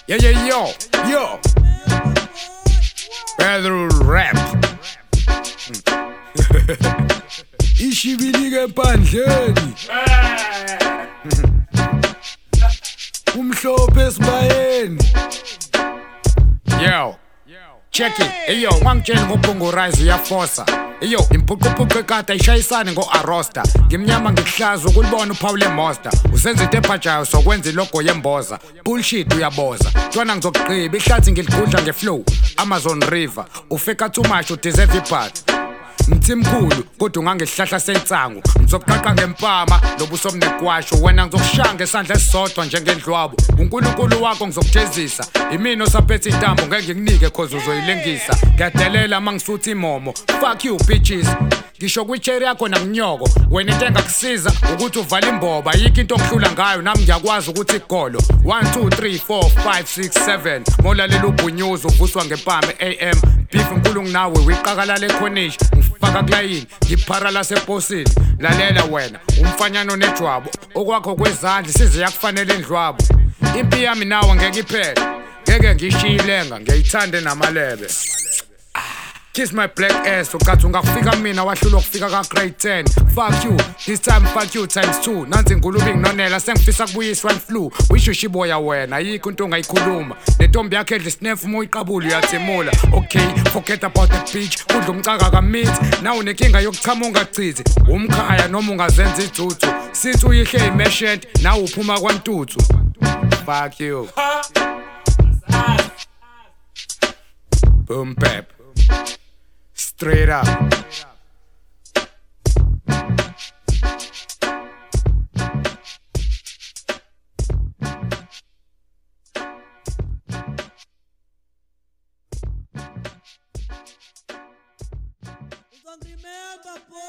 Yo. Pedro Rap. Ishibilike empandleni. Umhlophe esibayeni. Yo. Check it. Eyo, wangitshela ngobhongo rise uyafosa. Eyo, imphuquphuqu ekade ayishayisane ngo-Arosta. Ngimnyama ngikuhlaza ukulibona uphawu le-monster. Usenza into ephatshayo sokwenza ilogo yemboza. Bullshit uyaboza. Twana ngizokugqiba ihlathi ngiligudla nge-flow. Amazon River. Ufeka too much udeserve ipart. Mthimkhulu kodwa ungangesihlahla sensangu. Ngizokuqaqa ngempama lobuso omnekwasho. Wena ngizokushaya ngesandla esisodwa njengendlwabo. uNkulunkulu wakho ngizokujezisa. Imina osaphethe intambo ngeke ngikunike cause uzoyilengisa. Ngiyadelela mangisuthi imomo. Fuck you bitches. Ngisho kwicherry yakho nakunyoko. Wena into engakusiza ukuthi uvale imboba. Yikho into ongihlula ngayo nami ngiyakwazi ukuthi igolo. 1 2 3 4 5 6 7 molalela ubhunyuzo uvuswa ngempama AM. Beef nkulu nginawe wiqakala lekhonishi. Faka kulayini, ngiphara laseposini. Lalela wena, umfanyano nejwabu. Okwakho kwezandla size yakufanele endlwabo. Impi yami nawe ngeke iphele. Ngeke ngishiyilenga, ngiyithande namalebe. Kiss my black ass, ukathi ungafika mina wahlulwa ukufika ka grade 10. Fuck you, this time fuck you times 2. Nansi ngulubi nginonela sengifisa kubuyiswa influ. Uyishushiboya wena, yikho into ongayikhuluma. Nentombi yakhe edla snef uma uyiqabula uyathemula. Okay, forget about the beach. Udla umcaka kameat. Now unenkinga yokuchama ungachithi. Umkhaya noma ungazenza idzuthu. Sithi uyihle imeshent, nawe uphuma kwantuthu. Fuck you. Boom pep. Straight up. Remember, boy.